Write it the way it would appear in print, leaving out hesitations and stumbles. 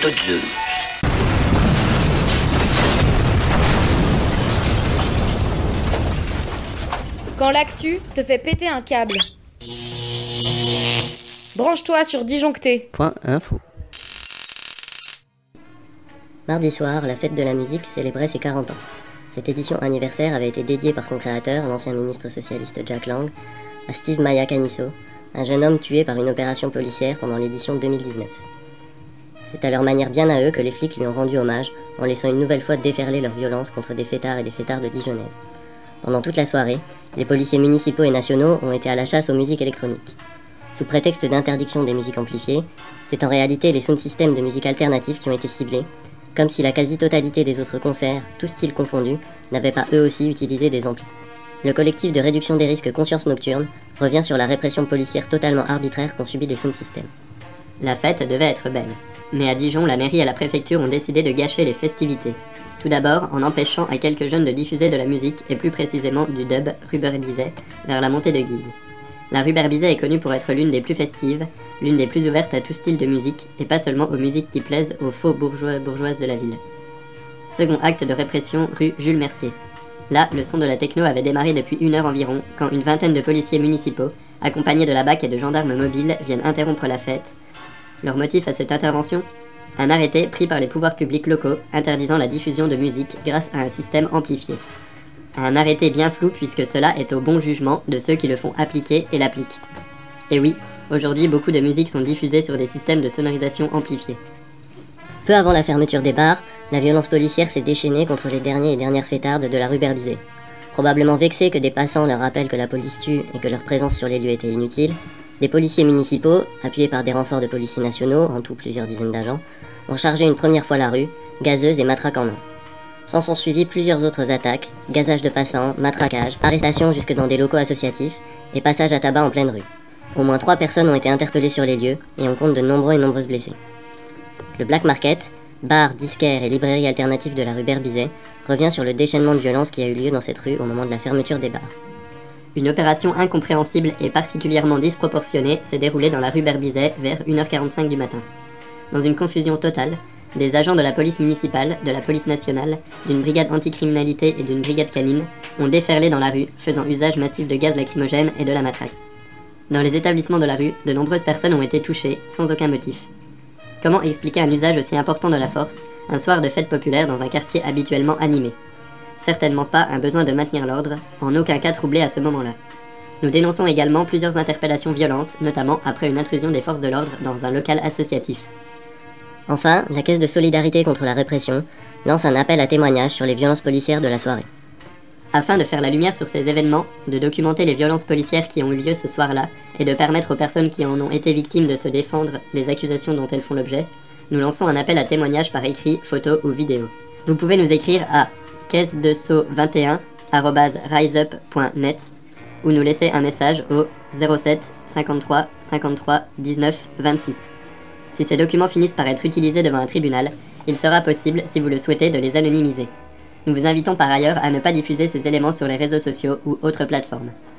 de Dieu. Quand l'actu te fait péter un câble. Branche-toi sur Disjoncté. .info. Mardi soir, la fête de la musique célébrait ses 40 ans. Cette édition anniversaire avait été dédiée par son créateur, l'ancien ministre socialiste Jack Lang, à Steve Mayakaniso, un jeune homme tué par une opération policière pendant l'édition 2019. C'est à leur manière bien à eux que les flics lui ont rendu hommage, en laissant une nouvelle fois déferler leur violence contre des fêtards et des fêtards de Dijonnaises. Pendant toute la soirée, les policiers municipaux et nationaux ont été à la chasse aux musiques électroniques. Sous prétexte d'interdiction des musiques amplifiées, c'est en réalité les sound systems de musique alternative qui ont été ciblés, comme si la quasi-totalité des autres concerts, tous styles confondus, n'avaient pas eux aussi utilisé des amplis. Le collectif de réduction des risques Conscience Nocturne revient sur la répression policière totalement arbitraire qu'ont subi les sound systems. La fête devait être belle, mais à Dijon, la mairie et la préfecture ont décidé de gâcher les festivités. Tout d'abord, en empêchant à quelques jeunes de diffuser de la musique, et plus précisément du dub Rubber-Bizet, vers la montée de Guise. La Rubber-Bizet est connue pour être l'une des plus festives, l'une des plus ouvertes à tout style de musique, et pas seulement aux musiques qui plaisent aux faux bourgeoises de la ville. Second acte de répression, rue Jules Mercier. Là, le son de la techno avait démarré depuis 1 heure environ, quand une vingtaine de policiers municipaux, accompagnés de la BAC et de gendarmes mobiles, viennent interrompre la fête. Leur motif à cette intervention ? Un arrêté pris par les pouvoirs publics locaux, interdisant la diffusion de musique grâce à un système amplifié. Un arrêté bien flou puisque cela est au bon jugement de ceux qui le font appliquer et l'appliquent. Et oui, aujourd'hui beaucoup de musiques sont diffusées sur des systèmes de sonorisation amplifiés. Peu avant la fermeture des bars, la violence policière s'est déchaînée contre les derniers et dernières fêtardes de la Rubber-Bizet. Probablement vexés que des passants leur rappellent que la police tue et que leur présence sur les lieux était inutile, des policiers municipaux, appuyés par des renforts de policiers nationaux, en tout plusieurs dizaines d'agents, ont chargé une première fois la rue, gazeuse et matraque en main. S'en sont suivis plusieurs autres attaques, gazage de passants, matraquage, arrestations jusque dans des locaux associatifs et passage à tabac en pleine rue. Au moins 3 personnes ont été interpellées sur les lieux et on compte de nombreux et nombreuses blessés. Le Black Market, bar, disquaire et librairie alternative de la Rubber-Bizet, revient sur le déchaînement de violence qui a eu lieu dans cette rue au moment de la fermeture des bars. Une opération incompréhensible et particulièrement disproportionnée s'est déroulée dans la Rubber-Bizet vers 1h45 du matin. Dans une confusion totale, des agents de la police municipale, de la police nationale, d'une brigade anticriminalité et d'une brigade canine ont déferlé dans la rue, faisant usage massif de gaz lacrymogène et de la matraque. Dans les établissements de la rue, de nombreuses personnes ont été touchées, sans aucun motif. Comment expliquer un usage aussi important de la force, un soir de fête populaire dans un quartier habituellement animé ? Certainement pas un besoin de maintenir l'ordre, en aucun cas troublé à ce moment-là. Nous dénonçons également plusieurs interpellations violentes, notamment après une intrusion des forces de l'ordre dans un local associatif. Enfin, la Caisse de solidarité contre la répression lance un appel à témoignages sur les violences policières de la soirée. Afin de faire la lumière sur ces événements, de documenter les violences policières qui ont eu lieu ce soir-là, et de permettre aux personnes qui en ont été victimes de se défendre des accusations dont elles font l'objet, nous lançons un appel à témoignages par écrit, photo ou vidéo. Vous pouvez nous écrire à caissedeso21@riseup.net ou nous laisser un message au 07 53 53 19 26. Si ces documents finissent par être utilisés devant un tribunal, il sera possible, si vous le souhaitez, de les anonymiser. Nous vous invitons par ailleurs à ne pas diffuser ces éléments sur les réseaux sociaux ou autres plateformes.